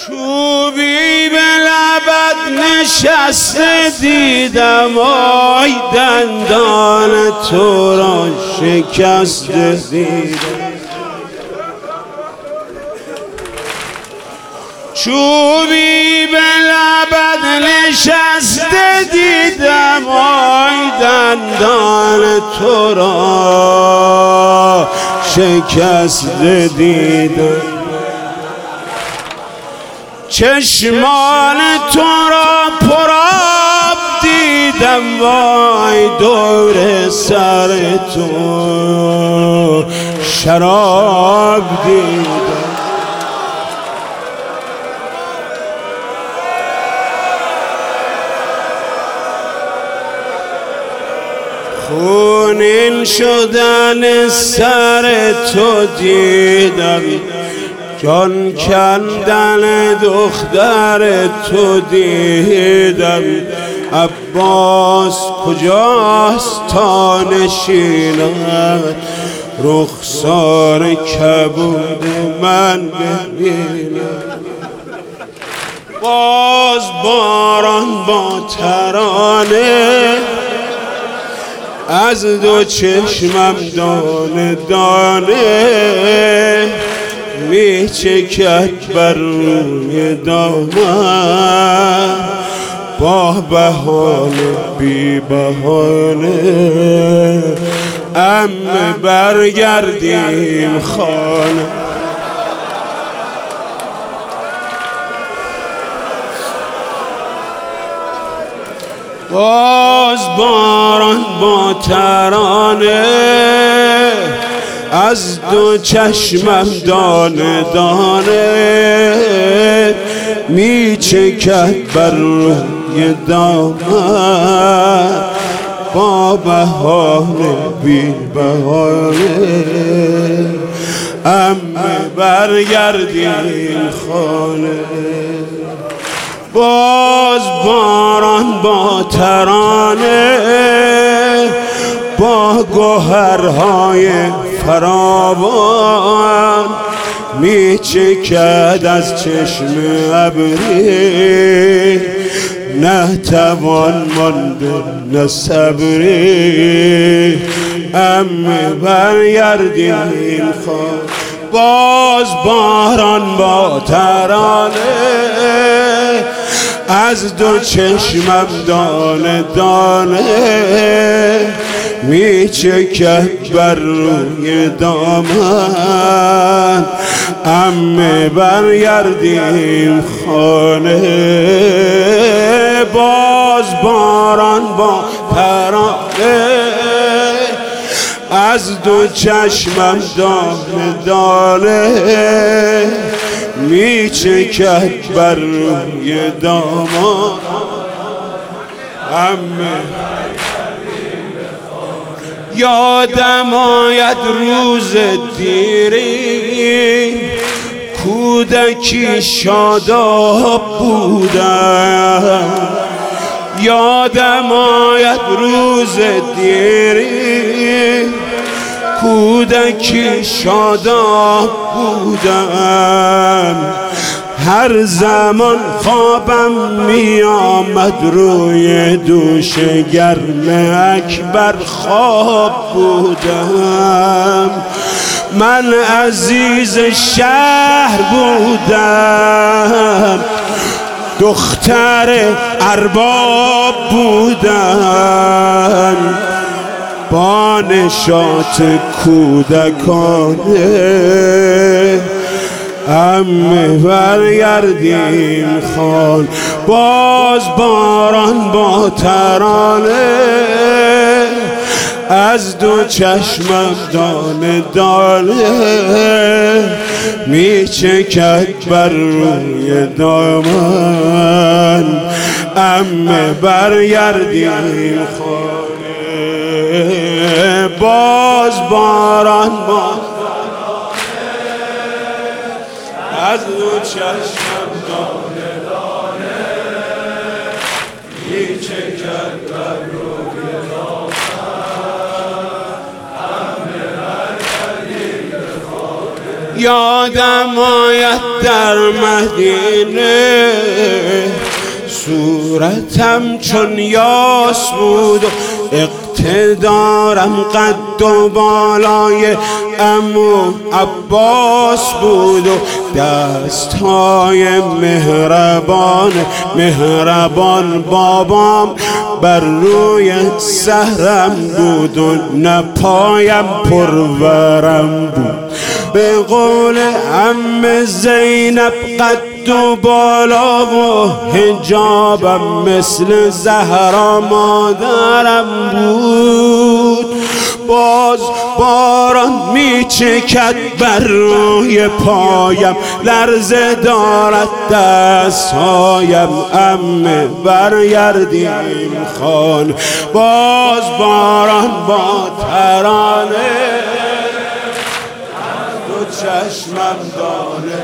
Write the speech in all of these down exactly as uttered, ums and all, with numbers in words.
چوبی به لبت نشسته دیدم، آی دندان تو را شکسته دیدم. چوبی به لبت نشسته دیدم، آی دندان تو را شکسته دیدم. چشمان تو را پرآب دیدم، وای دور سر تو شراب دیدم. خونین شدن سر تو دیدم، جان کندن دختر تو دیدم. عباس کجاست تا نشیند، رخسار کبود من ببینم. باز باران با ترانه از دو چشمم دانه دانه می چکد بر روی دامن، با بهانه بی بهانه. عمه برگردیم خانه. باز باران با ترانه از دو چشمم دانه دانه می چکد بر روی دامن، با بهانه بی بهانه. عمه برگردیم خانه. باز باران با ترانه با گوهرهای فراوان می چکد از چشم ابری، نه توان مانده نه صبری. عمه برگردیم خانه. باز باران با ترانه از دو چشمم دانه دانه می چکد بر روی دامن. عمه برگردیم خانه. باز باران با ترانه از دو چشمم دانه دانه می چکد بر روی دامان. عمه یادم آید روز دیری، کودکی شاداب بودم. یادم آید روز دیری، کودکی شاداب بودم. هر زمان خوابم می آمد روی دوش گرم اکبر خواب بودم. من عزیز شهر بودم، دختر ارباب بودم. با نشاط کودکانه عمه برگردیم خان. باز باران با ترانه از دو چشمم دانه دانه می چکد بر روی دامن. عمه برگردیم خانه. باز باران با از دو چشمم دانه دانه می چکد بر روی دامن. عمه برگردیم خانه. یادم آید در مدینه صورتم چون یاس بود و اقتدارم قد و بالای عمو عباس بود و دستهای مهربان مهربان بابام بر روی سهرم بود و نپایم پرورم بود. به قول عم زینب قد و بالا و حجابم مثل زهرا مادرم بود. باز باران می چکد بر روی پایم، لرزه دارد دستهایم. عمه برگردیم خانه، باز باران با ترانه چشمم دانه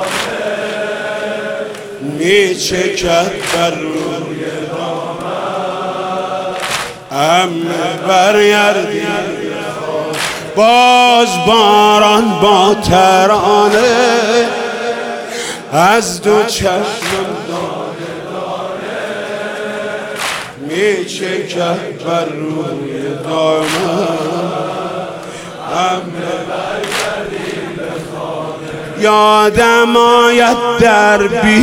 می چکد بر روی دامن. عمه برگردیم باز باران با ترانه از دو چشمم دانه دانه می چکد بر روی دامن. عمه یادم آید در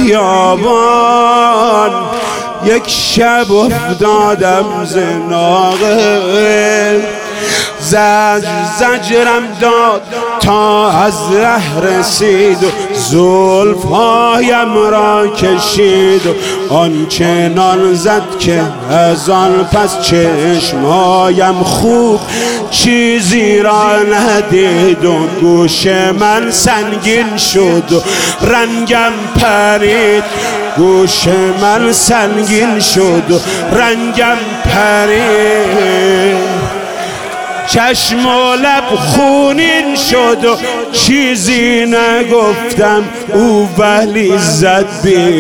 بیابان یک شب افتادم ز ناقه، زجر زجرم داد تا از ره رسید و زلفهایم را کشید و آنچنان زد که از آن پس چشمهایم خوب چیزی را ندید و گوش من سنگین شد و رنگم پرید. گوش من سنگین شد و رنگم پرید، چشم و لب خونین شد و چیزی نگفتم، او ولی زد بی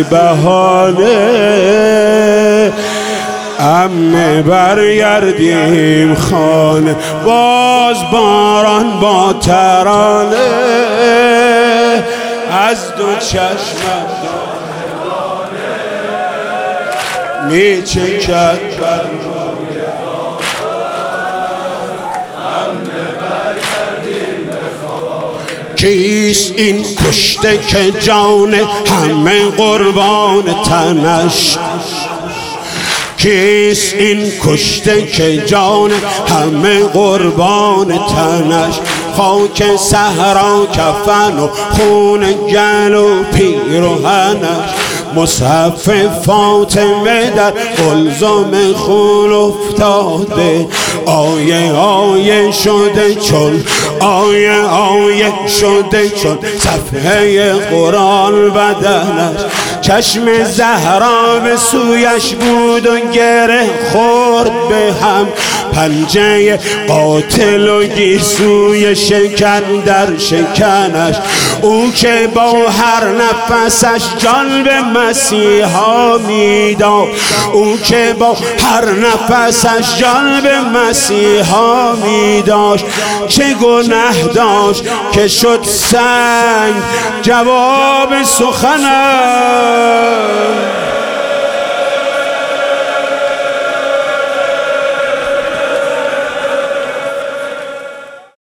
بهانه. عمه برگردیم خانه، باز باران با ترانه از دو چشمم می چکد بر روی کیست این کشته که جان همه قربان تنش؟ کیست این کشته که جان همه قربان تنش؟ خاک صحرا کفن و خون گل و پیرهنش، مصحف فاطمه در قلزم خون افتاده. آیه آیه شده چون آیه آیه شده چون صفحه قرآن بدنش. چشم زهرا به سویش بود و گره خورد به هم، پنجه قاتل و گیسوی شکن در شکنش. او که با هر نفسش جان به مسیحا میداد، او که با هر نفسش جان به مسیحا میداشت. چه گناه داشت که شد سنگ جواب سخنش؟